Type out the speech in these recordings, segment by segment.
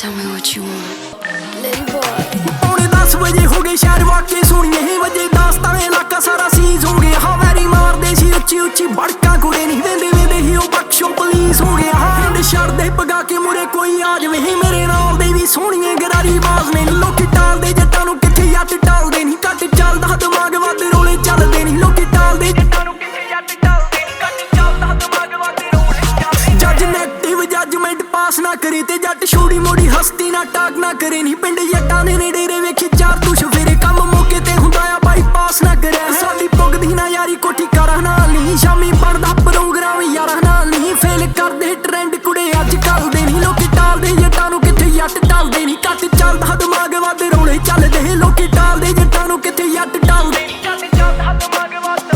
Tell me what you want, little boy. पौने 10 बजे हो गए शहर वाके सुनिए वजे दास्तां इलाका सारा सीज हो गया हाँ वैरी मारदे सी उच्ची उच्ची बड़का कुड़े नहीं वेंदे वेंदे ही ओ बख्शो पुलिस हो गया हाँ पिंड छड़दे पगा के मुरे कोई आ जावे मेरे नाल दे भी सोहणिए गरारी बाज ने लोकी टालदे जट्टां नूं किथे जट टालदे नहीं घट चलदा दिमाग वध रोले चलदे नहीं लोकी टालदे जट्टां नूं किथे जट टालदे नहीं घट चलदा दिमाग वध रोले चलदे जज नेगेटिव जजमेंट पास ना करे ते जट छोड़ी मोड़ी हस्ती ना टाक ना करे नहीं पिंड जट्टां दे ने डेरे वेखी चार तू सवेरे कम मौके ते हुंदा आ बाईपास ना करे साडी पुगदी ना यारी कोठी करा नाल नहीं शामी पड़दा प्रोग्राम यारा नाल नहीं फेल करदे ट्रेंड कुड़े अज कल दे नहीं लोकी टालदे जट्टां नूं किथे जट टालदे नहीं घट चलदा दिमाग वध रोले चलदे लोकी टालदे जट्टां नूं किथे जट टालदे नहीं घट चलदा दिमाग वध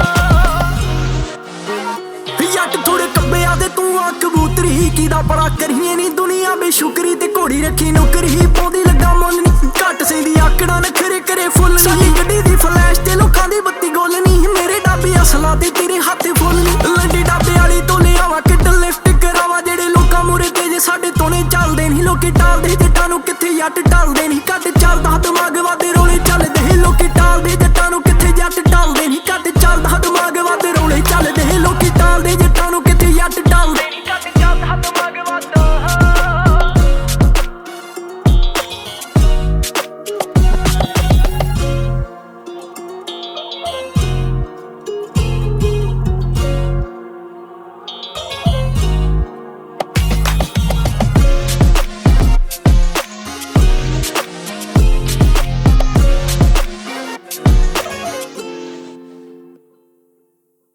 जट थोड़े कब्बे आदे तू आ कबूतरी कीदा बड़ा करिए नी दुनिया बेशुकरी ते घोड़ी रखी नौकरी पौंदी लगा मुल नी घट सेंदी आकड़ा नखरे करे फुल साडी गड्डी दी फ्लैश ते लोकां दी बत्ती गोल नी मेरे डाबे असला ते तेरे हत्थ फुल नी लंडी डाबे वाली तो ले आवा किड लिफ्ट करावा जेड़े लोकां मुरे ते जे साडे तोने चलदे नी लोकी टालदे जट्टां नूं किथे जट टालदे नी